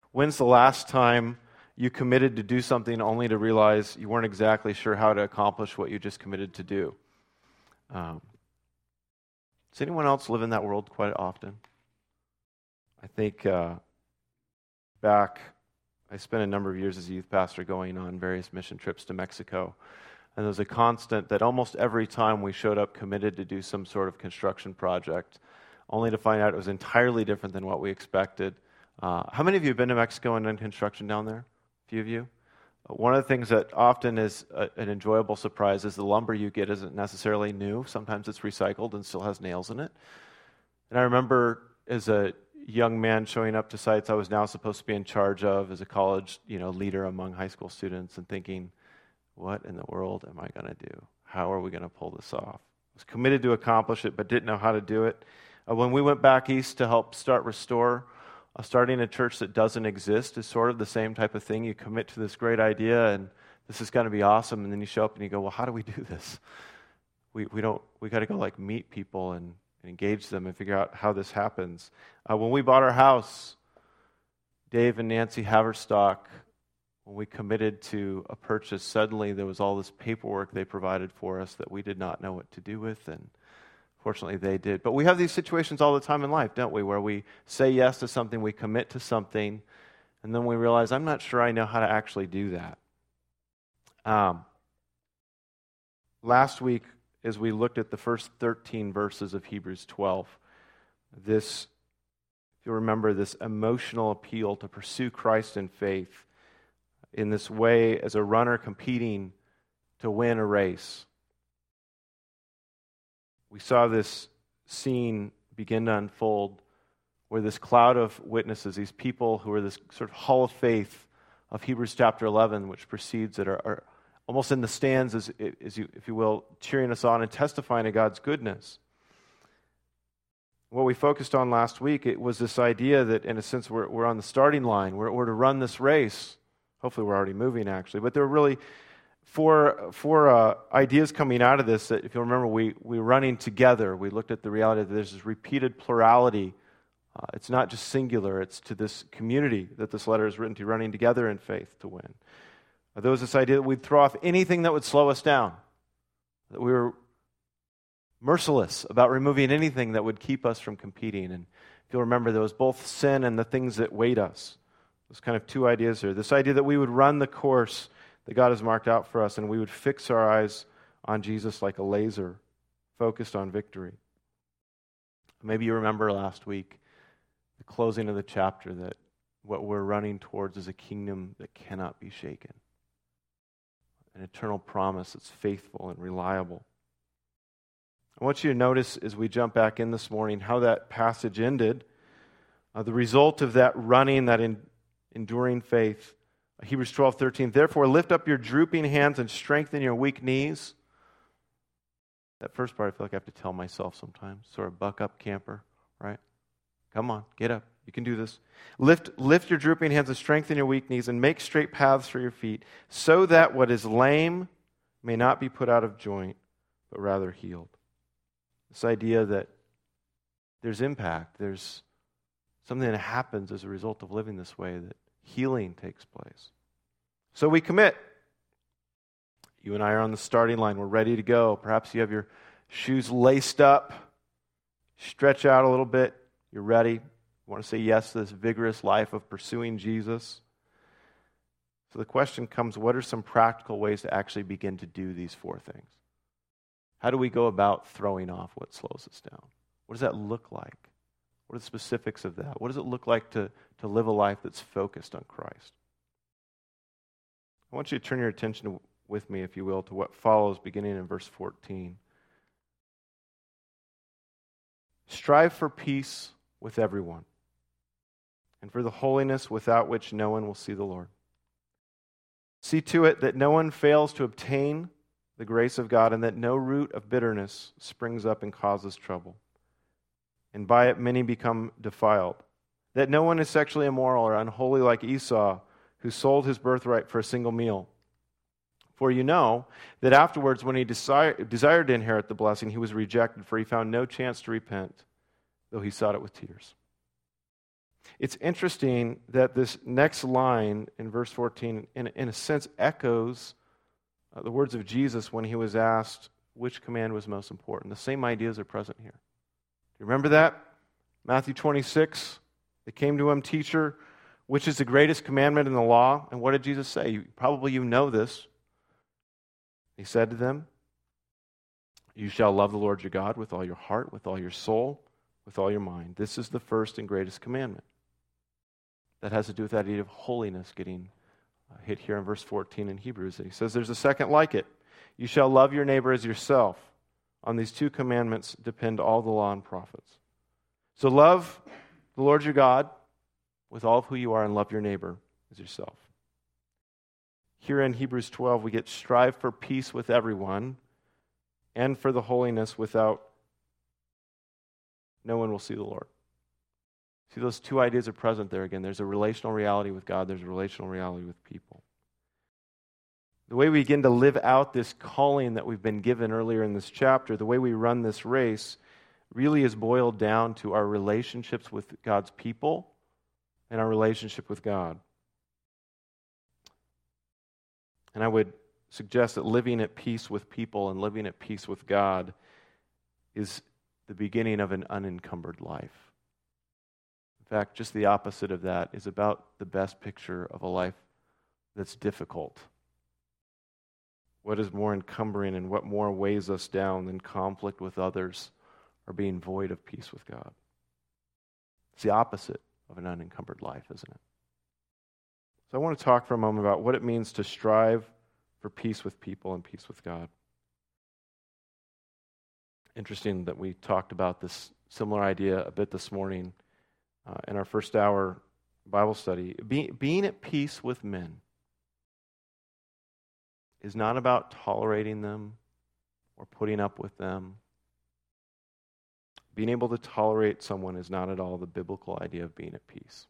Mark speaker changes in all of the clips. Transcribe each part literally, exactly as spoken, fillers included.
Speaker 1: When's the last time you committed to do something only to realize you weren't exactly sure how to accomplish what you just committed to do? Um, does anyone else live in that world quite often? I think uh, back, I spent a number of years as a youth pastor going on various mission trips to Mexico. And there was a constant that almost every time we showed up committed to do some sort of construction project, only to find out it was entirely different than what we expected. Uh, how many of you have been to Mexico and done construction down there? A few of you? Uh, one of the things that often is a, an enjoyable surprise is the lumber you get isn't necessarily new. Sometimes it's recycled and still has nails in it. And I remember as a young man showing up to sites I was now supposed to be in charge of as a college, you know, leader among high school students and thinking, what in the world am I going to do? How are we going to pull this off? I was committed to accomplish it, but didn't know how to do it. Uh, when we went back east to help start Restore, uh, starting a church that doesn't exist is sort of the same type of thing. You commit to this great idea, and this is going to be awesome, and then you show up and you go, well, how do we do this? We we don't. We got to go like meet people and, and engage them and figure out how this happens. Uh, when we bought our house, Dave and Nancy Haverstock, when we committed to a purchase, suddenly there was all this paperwork they provided for us that we did not know what to do with, and fortunately they did. But we have these situations all the time in life, don't we, where we say yes to something, we commit to something, and then we realize, I'm not sure I know how to actually do that. Um, last week, as we looked at the first thirteen verses of Hebrews twelve, this, if you remember, this emotional appeal to pursue Christ in faith, in this way as a runner competing to win a race. We saw this scene begin to unfold where this cloud of witnesses, these people who are this sort of hall of faith of Hebrews chapter eleven, which precedes it, are, are almost in the stands, as, as you, if you will, cheering us on and testifying to God's goodness. What we focused on last week, it was this idea that, in a sense, we're, we're on the starting line. We're, we're to run this race. Hopefully we're already moving, actually. But there were really four, four uh, ideas coming out of this that, if you remember, we, we were running together. We looked at the reality that there's this repeated plurality. Uh, it's not just singular. It's to this community that this letter is written to, running together in faith to win. Uh, there was this idea that we'd throw off anything that would slow us down, that we were merciless about removing anything that would keep us from competing. And if you'll remember, there was both sin and the things that weight us. There's kind of two ideas here. This idea that we would run the course that God has marked out for us, and we would fix our eyes on Jesus like a laser, focused on victory. Maybe you remember last week, the closing of the chapter, that what we're running towards is a kingdom that cannot be shaken. An eternal promise that's faithful and reliable. I want you to notice as we jump back in this morning how that passage ended. Uh, the result of that running, that in enduring faith. Hebrews twelve thirteen, therefore lift up your drooping hands and strengthen your weak knees. That first part I feel like I have to tell myself sometimes. Sort of buck up, camper, right? Come on, get up. You can do this. Lift, lift your drooping hands and strengthen your weak knees and make straight paths for your feet so that what is lame may not be put out of joint, but rather healed. This idea that there's impact, there's something that happens as a result of living this way, that healing takes place. So we commit. You and I are on the starting line. We're ready to go. Perhaps you have your shoes laced up, stretch out a little bit. You're ready. You want to say yes to this vigorous life of pursuing Jesus. So the question comes, what are some practical ways to actually begin to do these four things? How do we go about throwing off what slows us down? What does that look like? What are the specifics of that? What does it look like to, to live a life that's focused on Christ? I want you to turn your attention to, with me, if you will, to what follows beginning in verse fourteen. Strive for peace with everyone, and for the holiness without which no one will see the Lord. See to it that no one fails to obtain the grace of God, and that no root of bitterness springs up and causes trouble, and by it many become defiled. That no one is sexually immoral or unholy like Esau, who sold his birthright for a single meal. For you know that afterwards, when he desired, desired to inherit the blessing, he was rejected, for he found no chance to repent, though he sought it with tears. It's interesting that this next line in verse fourteen, in, in a sense, echoes uh, the words of Jesus when he was asked which command was most important. The same ideas are present here. Do you remember that? Matthew twenty-six, they came to him, "Teacher, which is the greatest commandment in the law?" And what did Jesus say? You, probably you know this. He said to them, "You shall love the Lord your God with all your heart, with all your soul, with all your mind. This is the first and greatest commandment." That has to do with that idea of holiness getting uh, hit here in verse fourteen in Hebrews. And he says there's a second like it. "You shall love your neighbor as yourself. On these two commandments depend all the law and prophets." So love the Lord your God with all of who you are, and love your neighbor as yourself. Here in Hebrews twelve, we get strive for peace with everyone and for the holiness without no one will see the Lord. See, those two ideas are present there again. There's a relational reality with God. There's a relational reality with people. The way we begin to live out this calling that we've been given earlier in this chapter, the way we run this race, really is boiled down to our relationships with God's people and our relationship with God. And I would suggest that living at peace with people and living at peace with God is the beginning of an unencumbered life. In fact, just the opposite of that is about the best picture of a life that's difficult. What is more encumbering and what more weighs us down than conflict with others or being void of peace with God? It's the opposite of an unencumbered life, isn't it? So I want to talk for a moment about what it means to strive for peace with people and peace with God. Interesting that we talked about this similar idea a bit this morning uh, in our first hour Bible study. Be, being at peace with men is not about tolerating them or putting up with them. Being able to tolerate someone is not at all the biblical idea of being at peace.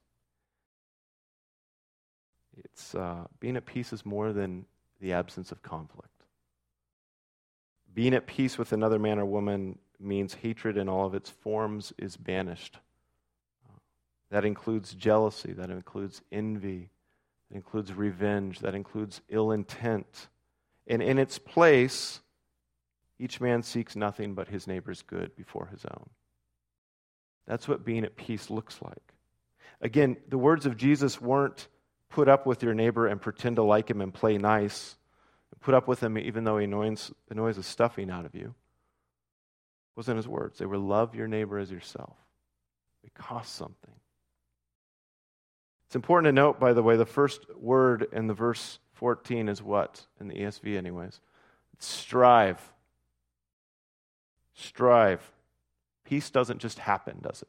Speaker 1: It's uh, being at peace is more than the absence of conflict. Being at peace with another man or woman means hatred in all of its forms is banished. Uh, that includes jealousy, that includes envy, that includes revenge, that includes ill intent. And in its place, each man seeks nothing but his neighbor's good before his own. That's what being at peace looks like. Again, the words of Jesus weren't put up with your neighbor and pretend to like him and play nice. Put up with him even though he annoys, annoys the stuffing out of you. It wasn't his words. They were love your neighbor as yourself. It costs something. It's important to note, by the way, the first word in the verse fourteen is what? In the E S V anyways. It's strive. Strive. Peace doesn't just happen, does it?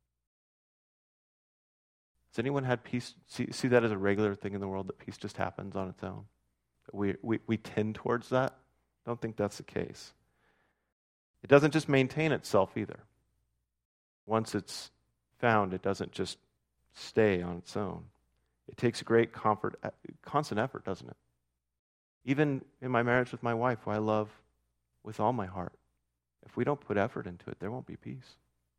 Speaker 1: Has anyone had peace? See, see that as a regular thing in the world, that peace just happens on its own? We, we, we tend towards that? Don't think that's the case. It doesn't just maintain itself either. Once it's found, it doesn't just stay on its own. It takes great comfort, constant effort, doesn't it? Even in my marriage with my wife, who I love with all my heart, if we don't put effort into it, there won't be peace.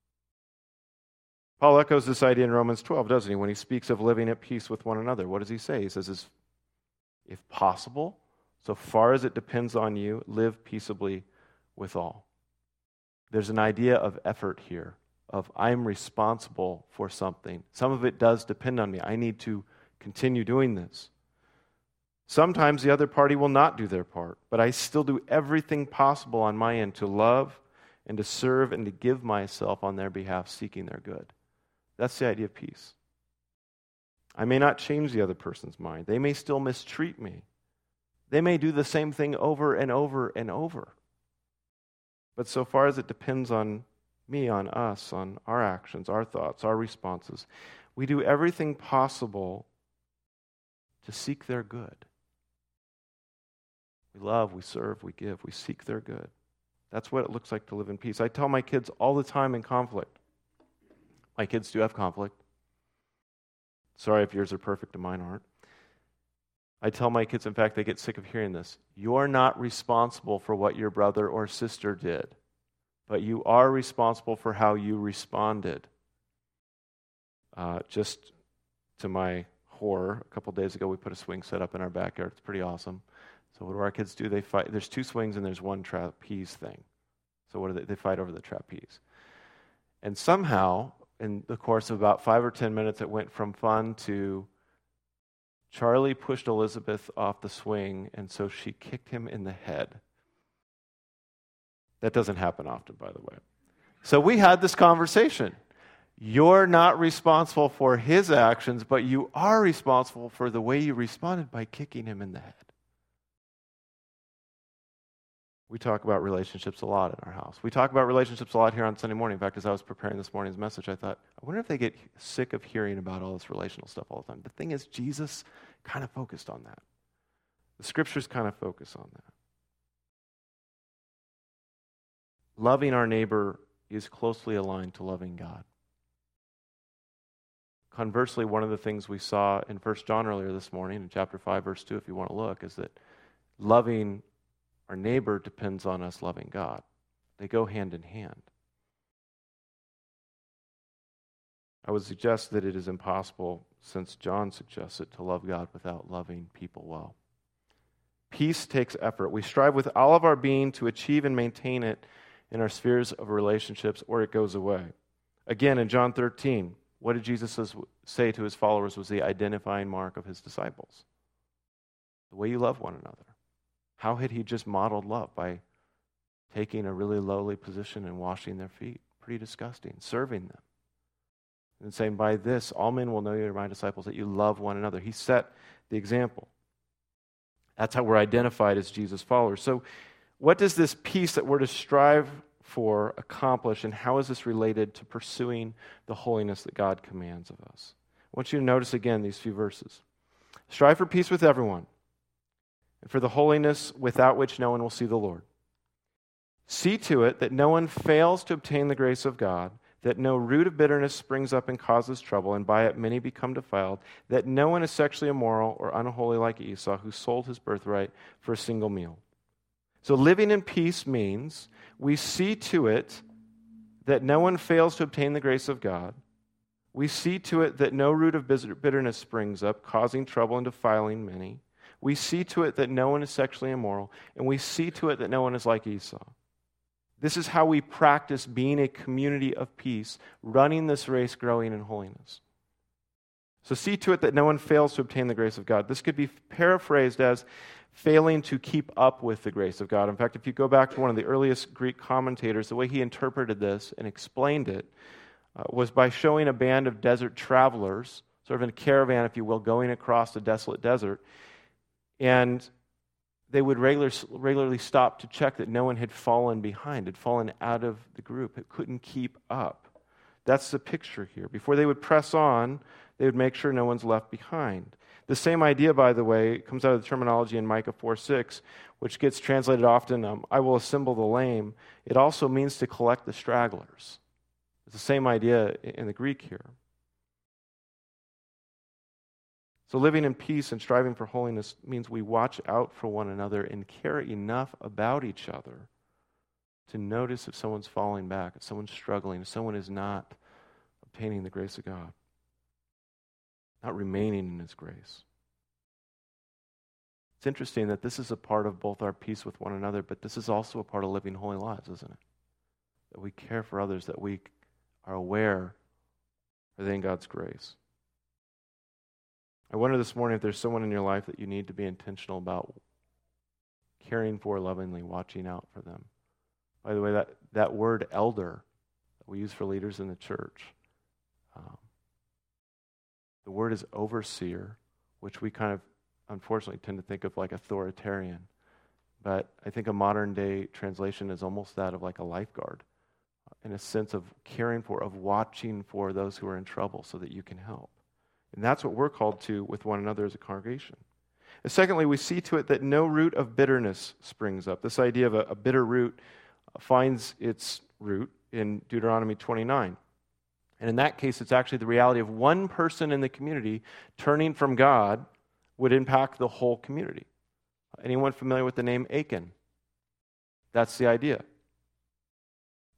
Speaker 1: Paul echoes this idea in Romans twelve, doesn't he? When he speaks of living at peace with one another, what does he say? He says, if possible, so far as it depends on you, live peaceably with all. There's an idea of effort here, of I'm responsible for something. Some of it does depend on me. I need to continue doing this. Sometimes the other party will not do their part, but I still do everything possible on my end to love and to serve and to give myself on their behalf, seeking their good. That's the idea of peace. I may not change the other person's mind. They may still mistreat me. They may do the same thing over and over and over. But so far as it depends on me, on us, on our actions, our thoughts, our responses, we do everything possible to seek their good. We love, we serve, we give, we seek their good. That's what it looks like to live in peace. I tell my kids all the time in conflict. My kids do have conflict. Sorry if yours are perfect and mine aren't. I tell my kids, in fact, they get sick of hearing this. You're not responsible for what your brother or sister did, but you are responsible for how you responded. Uh, just to my horror, a couple days ago, we put a swing set up in our backyard. It's pretty awesome. So what do our kids do? They fight. There's two swings and there's one trapeze thing. So what do they? They fight over the trapeze. And somehow, in the course of about five or ten minutes, it went from fun to Charlie pushed Elizabeth off the swing, and so she kicked him in the head. That doesn't happen often, by the way. So we had this conversation. You're not responsible for his actions, but you are responsible for the way you responded by kicking him in the head. We talk about relationships a lot in our house. We talk about relationships a lot here on Sunday morning. In fact, as I was preparing this morning's message, I thought, I wonder if they get sick of hearing about all this relational stuff all the time. The thing is, Jesus kind of focused on that. The scriptures kind of focus on that. Loving our neighbor is closely aligned to loving God. Conversely, one of the things we saw in First John earlier this morning, in chapter five, verse two, if you want to look, is that loving our neighbor depends on us loving God. They go hand in hand. I would suggest that it is impossible, since John suggests it, to love God without loving people well. Peace takes effort. We strive with all of our being to achieve and maintain it in our spheres of relationships, or it goes away. Again, in John thirteen, what did Jesus say to his followers was the identifying mark of his disciples? The way you love one another. How had he just modeled love? By taking a really lowly position and washing their feet. Pretty disgusting. Serving them. And saying, by this, all men will know you are my disciples, that you love one another. He set the example. That's how we're identified as Jesus' followers. So what does this peace that we're to strive for accomplish, and how is this related to pursuing the holiness that God commands of us? I want you to notice again these few verses. Strive for peace with everyone, and for the holiness without which no one will see the Lord. See to it that no one fails to obtain the grace of God, that no root of bitterness springs up and causes trouble, and by it many become defiled, that no one is sexually immoral or unholy like Esau, who sold his birthright for a single meal. So living in peace means we see to it that no one fails to obtain the grace of God. We see to it that no root of bitterness springs up, causing trouble and defiling many. We see to it that no one is sexually immoral, and we see to it that no one is like Esau. This is how we practice being a community of peace, running this race, growing in holiness. So see to it that no one fails to obtain the grace of God. This could be paraphrased as failing to keep up with the grace of God. In fact, if you go back to one of the earliest Greek commentators, the way he interpreted this and explained it uh, was by showing a band of desert travelers, sort of in a caravan, if you will, going across the desolate desert. And they would regular, regularly stop to check that no one had fallen behind, had fallen out of the group, it couldn't keep up. That's the picture here. Before they would press on, they would make sure no one's left behind. The same idea, by the way, comes out of the terminology in Micah four six, which gets translated often, um, I will assemble the lame. It also means to collect the stragglers. It's the same idea in the Greek here. So living in peace and striving for holiness means we watch out for one another and care enough about each other to notice if someone's falling back, if someone's struggling, if someone is not obtaining the grace of God, not remaining in his grace. It's interesting that this is a part of both our peace with one another, but this is also a part of living holy lives, isn't it? That we care for others, that we are aware are they in God's grace. I wonder this morning if there's someone in your life that you need to be intentional about caring for, lovingly, watching out for them. By the way, that, that word elder that we use for leaders in the church, um, the word is overseer, which we kind of unfortunately tend to think of like authoritarian. But I think a modern day translation is almost that of like a lifeguard, in a sense of caring for, of watching for those who are in trouble so that you can help. And that's what we're called to with one another as a congregation. And secondly, we see to it that no root of bitterness springs up. This idea of a, a bitter root finds its root in Deuteronomy twenty-nine. And in that case, it's actually the reality of one person in the community turning from God would impact the whole community. Anyone familiar with the name Achan? That's the idea.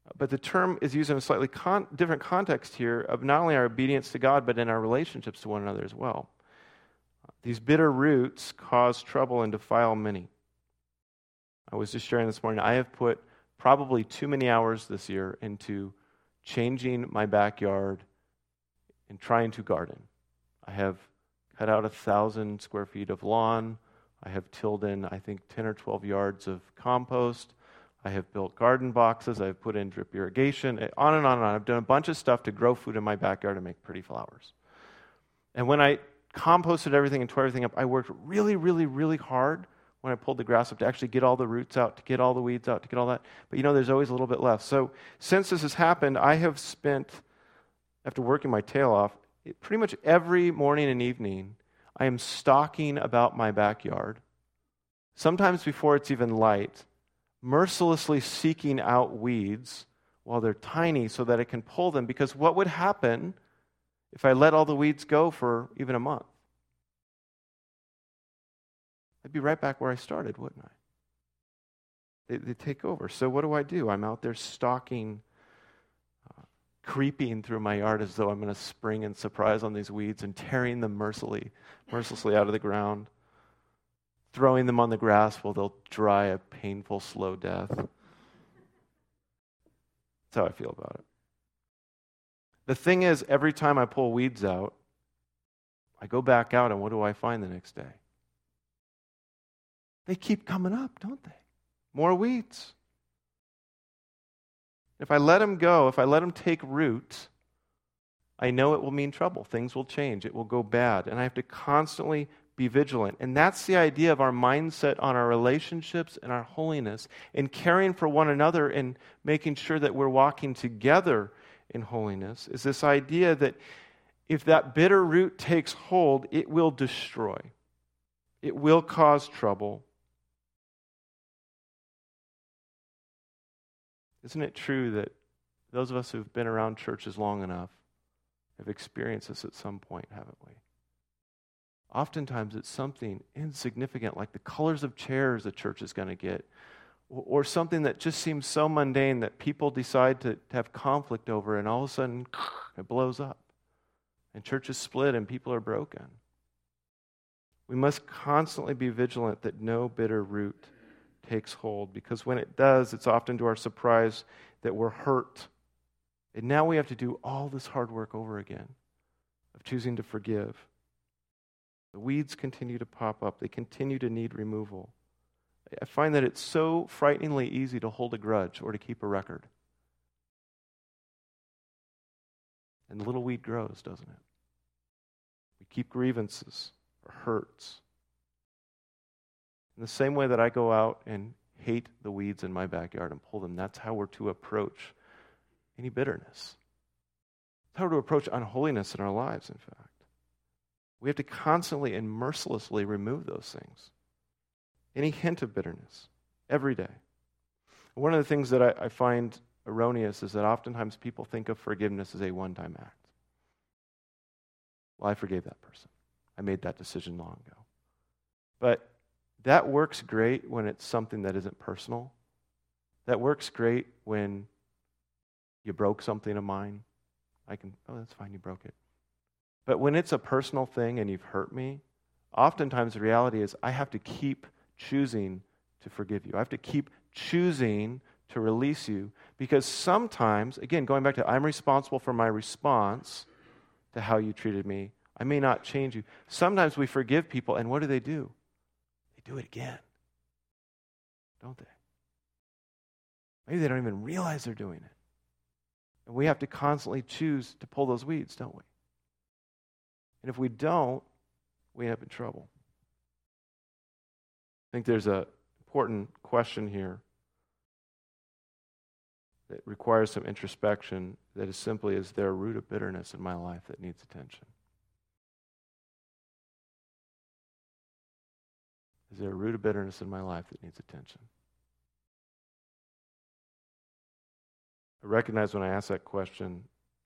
Speaker 1: But the term is used in a slightly con- different context here of not only our obedience to God, but in our relationships to one another as well. These bitter roots cause trouble and defile many. I was just sharing this morning, I have put probably too many hours this year into changing my backyard and trying to garden. I have cut out a thousand square feet of lawn. I have tilled in, I think, ten or twelve yards of compost. I have built garden boxes. I've put in drip irrigation, on and on and on. I've done a bunch of stuff to grow food in my backyard and make pretty flowers. And when I composted everything and tore everything up, I worked really, really, really hard when I pulled the grass up to actually get all the roots out, to get all the weeds out, to get all that. But you know, there's always a little bit left. So since this has happened, I have spent, after working my tail off, pretty much every morning and evening, I am stalking about my backyard, sometimes before it's even light, mercilessly seeking out weeds while they're tiny so that I can pull them. Because what would happen if I let all the weeds go for even a month? I'd be right back where I started, wouldn't I? They, they take over. So what do I do? I'm out there stalking, uh, creeping through my yard as though I'm going to spring and surprise on these weeds and tearing them mercilessly, mercilessly out of the ground, throwing them on the grass while they'll dry a painful, slow death. That's how I feel about it. The thing is, every time I pull weeds out, I go back out, and what do I find the next day? They keep coming up, don't they? More weeds. If I let them go, if I let them take root, I know it will mean trouble. Things will change. It will go bad. And I have to constantly be vigilant. And that's the idea of our mindset on our relationships and our holiness and caring for one another and making sure that we're walking together in holiness, is this idea that if that bitter root takes hold, it will destroy. It will cause trouble. Isn't it true that those of us who've been around churches long enough have experienced this at some point, haven't we? Oftentimes it's something insignificant, like the colors of chairs a church is going to get, or something that just seems so mundane that people decide to, to have conflict over, and all of a sudden it blows up. And churches split and people are broken. We must constantly be vigilant that no bitter root takes hold, because when it does, it's often to our surprise that we're hurt. And now we have to do all this hard work over again of choosing to forgive. The weeds continue to pop up. They continue to need removal. I find that it's so frighteningly easy to hold a grudge or to keep a record. And the little weed grows, doesn't it? We keep grievances or hurts. In the same way that I go out and hate the weeds in my backyard and pull them, that's how we're to approach any bitterness. That's how we're to approach unholiness in our lives, in fact. We have to constantly and mercilessly remove those things. Any hint of bitterness, every day. One of the things that I, I find erroneous is that oftentimes people think of forgiveness as a one-time act. Well, I forgave that person. I made that decision long ago. But that works great when it's something that isn't personal. That works great when you broke something of mine. I can, oh, that's fine, you broke it. But when it's a personal thing and you've hurt me, oftentimes the reality is I have to keep choosing to forgive you. I have to keep choosing to release you, because sometimes, again, going back to I'm responsible for my response to how you treated me. I may not change you. Sometimes we forgive people, and what do they do? They do it again, don't they? Maybe they don't even realize they're doing it. And we have to constantly choose to pull those weeds, don't we? And if we don't, we end up in trouble. I think there's an important question here that requires some introspection, that is simply, is there a root of bitterness in my life that needs attention? Is there a root of bitterness in my life that needs attention? I recognize when I ask that question,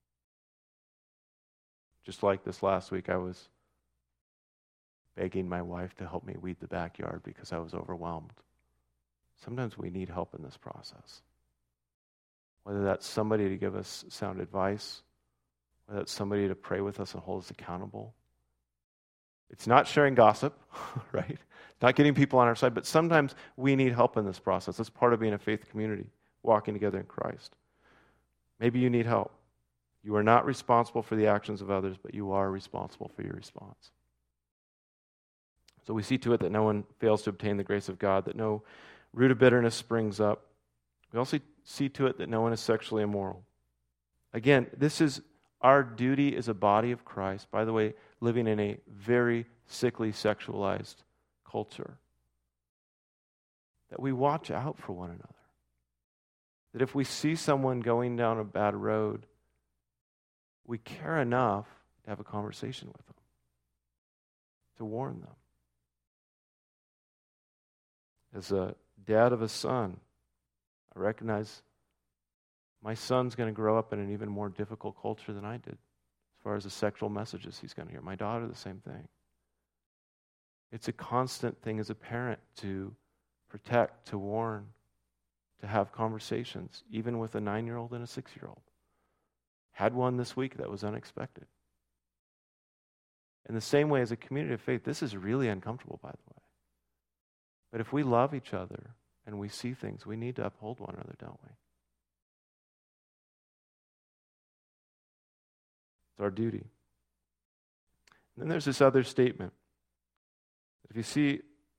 Speaker 1: just like this last week, I was begging my wife to help me weed the backyard because I was overwhelmed. Sometimes we need help in this process. whether that's somebody to give us sound advice, whether that's somebody to pray with us and hold us accountable. It's not sharing gossip, right? Not getting people on our side, but sometimes we need help in this process. That's part of being a faith community, walking together in Christ. Maybe you need help. You are not responsible for the actions of others, but you are responsible for your response. So we see to it that no one fails to obtain the grace of God, that no root of bitterness springs up. We also see to it that no one is sexually immoral. Again, this is our duty as a body of Christ, by the way, living in a very sickly, sexualized culture, that we watch out for one another. That if we see someone going down a bad road, we care enough to have a conversation with them, to warn them. As a dad of a son, I recognize my son's going to grow up in an even more difficult culture than I did, as far as the sexual messages he's going to hear. My daughter, the same thing. It's a constant thing as a parent to protect, to warn, to have conversations, even with a nine-year-old and a six-year-old. Had one this week that was unexpected. In the same way, as a community of faith, this is really uncomfortable, by the way. But if we love each other and we see things, we need to uphold one another, don't we? It's our duty. And then there's this other statement. If you see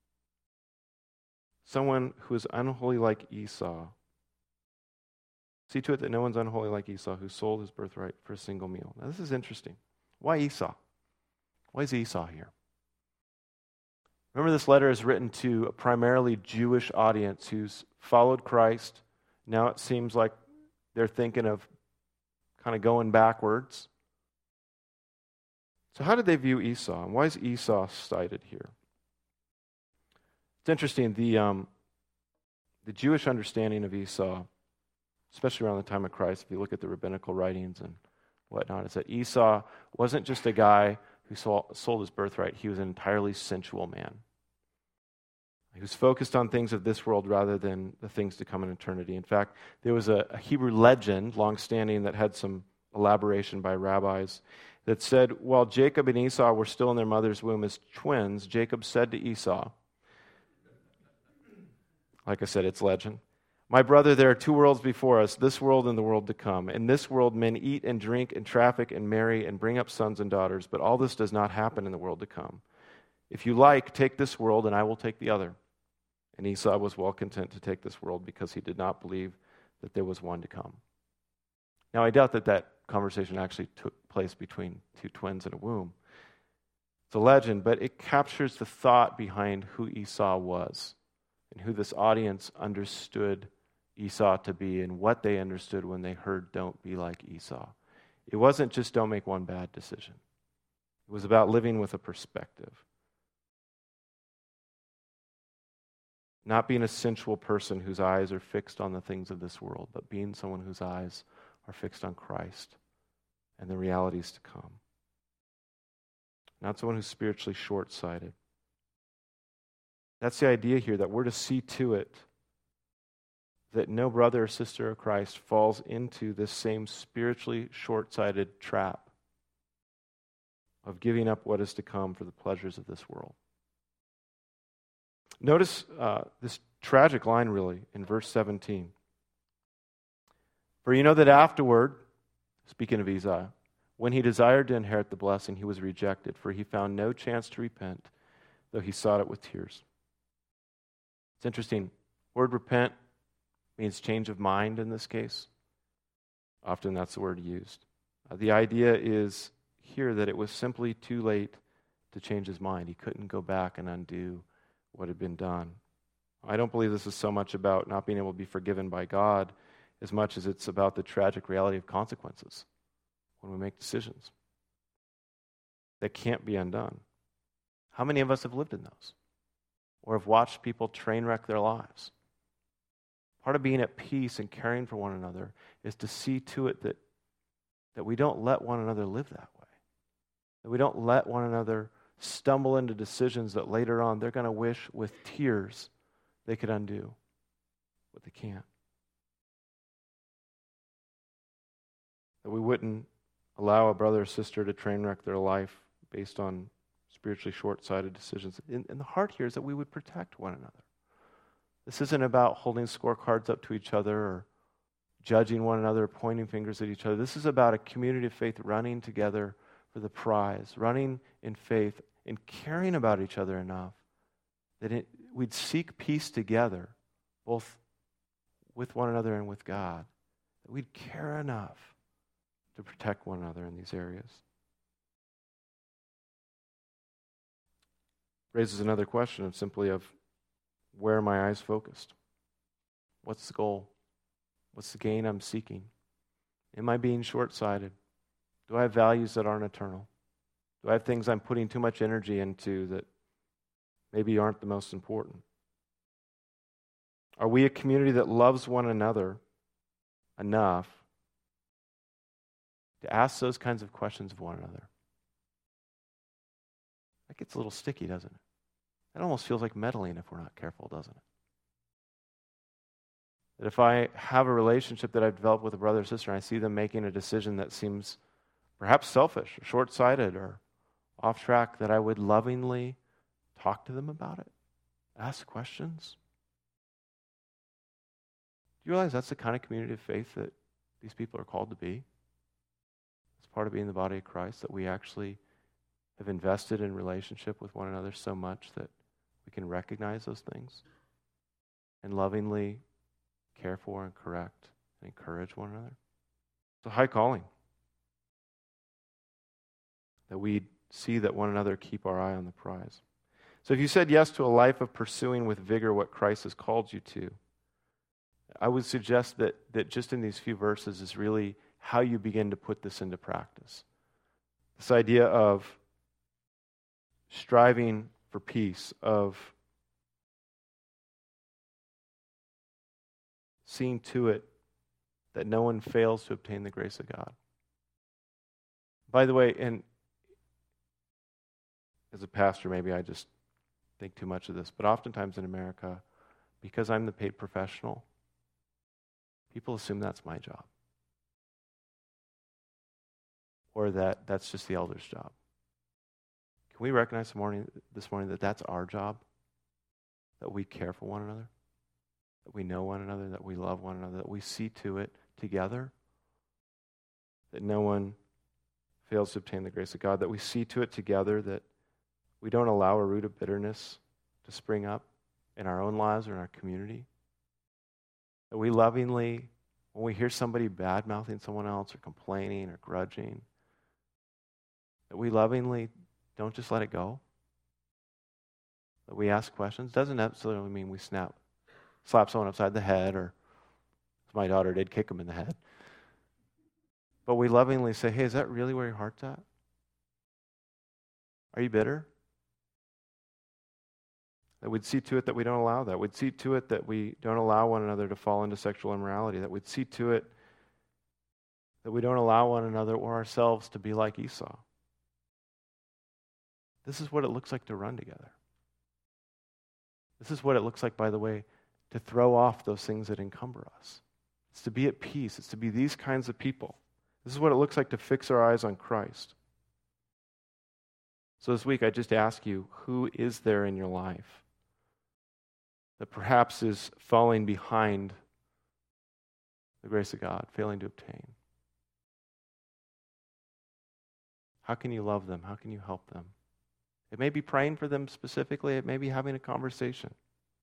Speaker 1: someone who is unholy like Esau, see to it that no one's unholy like Esau, who sold his birthright for a single meal. Now this is interesting. Why Esau? Why is Esau here? Remember, this letter is written to a primarily Jewish audience who's followed Christ. Now it seems like they're thinking of kind of going backwards. So how did they view Esau? And why is Esau cited here? It's interesting. The, um, the Jewish understanding of Esau, especially around the time of Christ, if you look at the rabbinical writings and whatnot, is that Esau wasn't just a guy who sold his birthright. He was an entirely sensual man. He was focused on things of this world rather than the things to come in eternity. In fact, there was a, a Hebrew legend, long-standing, that had some elaboration by rabbis that said, while Jacob and Esau were still in their mother's womb as twins, Jacob said to Esau, like I said, it's legend, "My brother, there are two worlds before us, this world and the world to come. In this world men eat and drink and traffic and marry and bring up sons and daughters, but all this does not happen in the world to come. If you like, take this world and I will take the other." And Esau was well content to take this world because he did not believe that there was one to come. Now, I doubt that that conversation actually took place between two twins in a womb. It's a legend, but it captures the thought behind who Esau was and who this audience understood Esau to be and what they understood when they heard, "Don't be like Esau." It wasn't just don't make one bad decision. It was about living with a perspective. Not being a sensual person whose eyes are fixed on the things of this world, but being someone whose eyes are fixed on Christ and the realities to come. Not someone who's spiritually short-sighted. That's the idea here, that we're to see to it that no brother or sister of Christ falls into this same spiritually short-sighted trap of giving up what is to come for the pleasures of this world. Notice uh, this tragic line, really, in verse seventeen. "For you know that afterward," speaking of Esau, "when he desired to inherit the blessing, he was rejected, for he found no chance to repent, though he sought it with tears." It's interesting. Word repent means change of mind in this case. Often that's the word used. Uh, the idea is here that it was simply too late to change his mind. He couldn't go back and undo what had been done. I don't believe this is so much about not being able to be forgiven by God as much as it's about the tragic reality of consequences when we make decisions that can't be undone. How many of us have lived in those? Or have watched people train wreck their lives? Part of being at peace and caring for one another is to see to it that, that we don't let one another live that way. That we don't let one another stumble into decisions that later on they're going to wish with tears they could undo, but they can't. that we wouldn't allow a brother or sister to train wreck their life based on spiritually short-sighted decisions. And, and the heart here is that we would protect one another. This isn't about holding scorecards up to each other or judging one another, pointing fingers at each other. This is about a community of faith running together for the prize, running in faith and caring about each other enough that it, we'd seek peace together, both with one another and with God, that we'd care enough to protect one another in these areas. Raises another question of simply of where are my eyes focused? What's the goal? What's the gain I'm seeking? Am I being short-sighted? Do I have values that aren't eternal? Do I have things I'm putting too much energy into that maybe aren't the most important? Are we a community that loves one another enough to ask those kinds of questions of one another? That gets a little sticky, doesn't it? That almost feels like meddling if we're not careful, doesn't it? That if I have a relationship that I've developed with a brother or sister and I see them making a decision that seems perhaps selfish or short-sighted or off track, that I would lovingly talk to them about it, ask questions. Do you realize that's the kind of community of faith that these people are called to be? It's part of being the body of Christ, that we actually have invested in relationship with one another so much that we can recognize those things and lovingly care for and correct and encourage one another. It's a high calling that we see that one another keep our eye on the prize. So if you said yes to a life of pursuing with vigor what Christ has called you to, I would suggest that, that just in these few verses is really how you begin to put this into practice. This idea of striving for peace, of seeing to it that no one fails to obtain the grace of God. By the way, and as a pastor, maybe I just think too much of this, but oftentimes in America, because I'm the paid professional, people assume that's my job. Or that that's just the elder's job. Can we recognize this morning, this morning that that's our job? That we care for one another? That we know one another? That we love one another? That we see to it together? That no one fails to obtain the grace of God? That we see to it together that we don't allow a root of bitterness to spring up in our own lives or in our community? That we lovingly, when we hear somebody bad-mouthing someone else or complaining or grudging, that we lovingly don't just let it go? That we ask questions? Doesn't necessarily mean we snap, slap someone upside the head, or as my daughter did, kick them in the head. But we lovingly say, hey, is that really where your heart's at? Are you bitter? That we'd see to it that we don't allow that. We'd see to it that we don't allow one another to fall into sexual immorality. That we'd see to it that we don't allow one another or ourselves to be like Esau. This is what it looks like to run together. This is what it looks like, by the way, to throw off those things that encumber us. It's to be at peace. It's to be these kinds of people. This is what it looks like to fix our eyes on Christ. So this week, I just ask you, who is there in your life that perhaps is falling behind the grace of God, failing to obtain? How can you love them? How can you help them? It may be praying for them specifically. It may be having a conversation.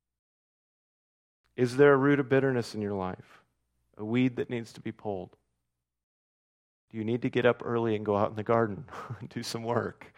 Speaker 1: Is there a root of bitterness in your life? A weed that needs to be pulled? Do you need to get up early and go out in the garden and do some work?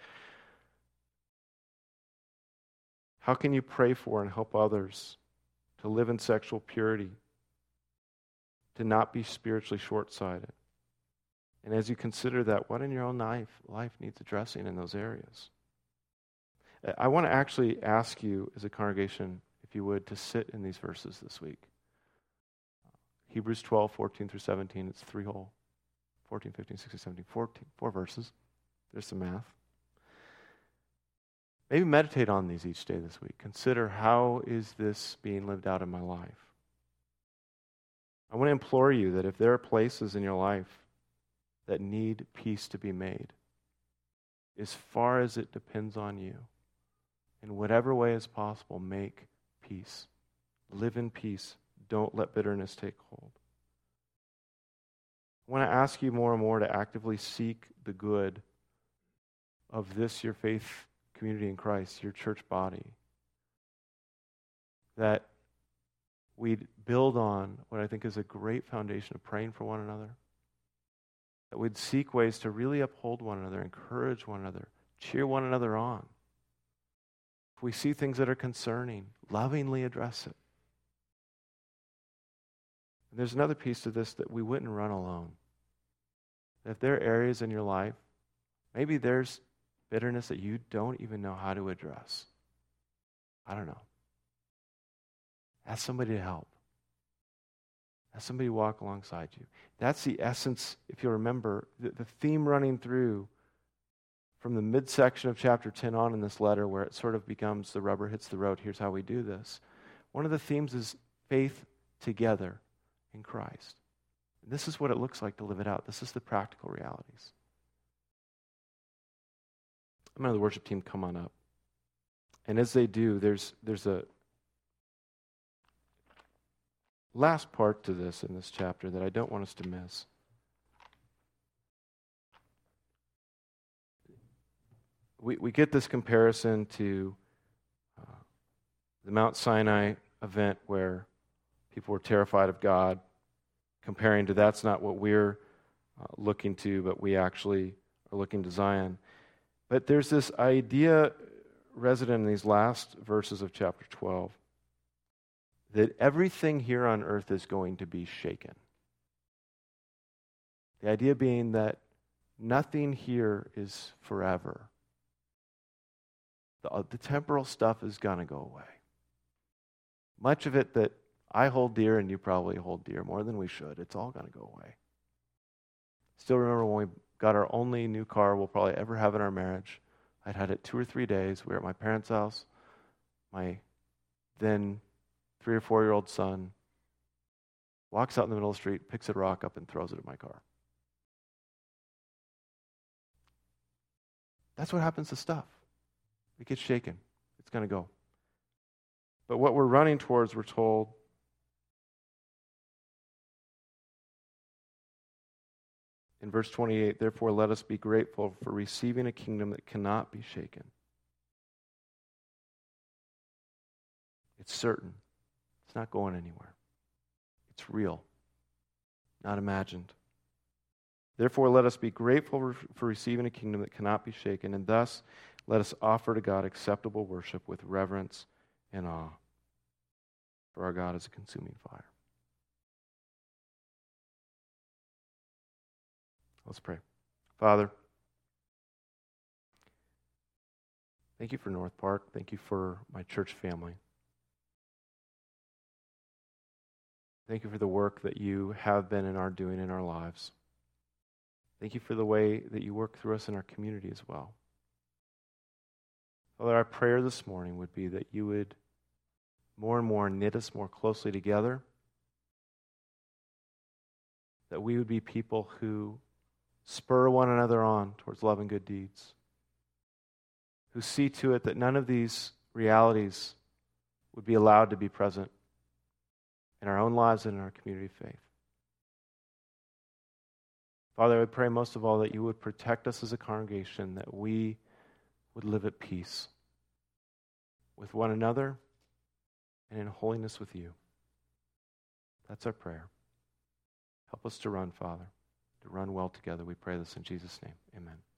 Speaker 1: How can you pray for and help others to live in sexual purity, to not be spiritually short-sighted? And as you consider that, what in your own life, life needs addressing in those areas? I want to actually ask you as a congregation, if you would, to sit in these verses this week. Hebrews twelve, fourteen through seventeen, it's three whole. fourteen, fifteen, sixteen, seventeen, fourteen, four verses. There's some math. Maybe meditate on these each day this week. Consider, how is this being lived out in my life? I want to implore you that if there are places in your life that need peace to be made. As far as it depends on you, in whatever way is possible, make peace. Live in peace. Don't let bitterness take hold. I want to ask you more and more to actively seek the good of this, your faith community in Christ, your church body. That we'd build on what I think is a great foundation of praying for one another. That we'd seek ways to really uphold one another, encourage one another, cheer one another on. If we see things that are concerning, lovingly address it. And there's another piece to this, that we wouldn't run alone. If there are areas in your life, maybe there's bitterness that you don't even know how to address. I don't know. Ask somebody to help. Ask somebody to walk alongside you. That's the essence, if you'll remember, the, the theme running through from the midsection of chapter ten on in this letter, where it sort of becomes the rubber hits the road. Here's how we do this. One of the themes is faith together in Christ. And this is what it looks like to live it out. This is the practical realities. I'm going to have the worship team come on up. And as they do, there's there's a last part to this in this chapter that I don't want us to miss. We we get this comparison to uh, the Mount Sinai event where people were terrified of God, comparing to that's not what we're uh, looking to, but we actually are looking to Zion. But there's this idea resident in these last verses of chapter twelve that everything here on earth is going to be shaken. The idea being that nothing here is forever. The, the temporal stuff is going to go away. Much of it that I hold dear and you probably hold dear more than we should, it's all going to go away. Still remember when we got our only new car we'll probably ever have in our marriage. I'd had it two or three days. We were at my parents' house. My then three or four-year-old son walks out in the middle of the street, picks a rock up, and throws it at my car. That's what happens to stuff. It gets shaken. It's going to go. But what we're running towards, we're told, in verse twenty-eight, therefore let us be grateful for receiving a kingdom that cannot be shaken. It's certain. It's not going anywhere. It's real, not imagined. Therefore let us be grateful for receiving a kingdom that cannot be shaken, and thus let us offer to God acceptable worship with reverence and awe. For our God is a consuming fire. Let's pray. Father, thank you for North Park. Thank you for my church family. Thank you for the work that you have been and are doing in our lives. Thank you for the way that you work through us in our community as well. Father, our prayer this morning would be that you would more and more knit us more closely together, that we would be people who spur one another on towards love and good deeds, who see to it that none of these realities would be allowed to be present in our own lives and in our community of faith. Father, I would pray most of all that you would protect us as a congregation, that we would live at peace with one another and in holiness with you. That's our prayer. Help us to run, Father, to run well together. We pray this in Jesus' name. Amen.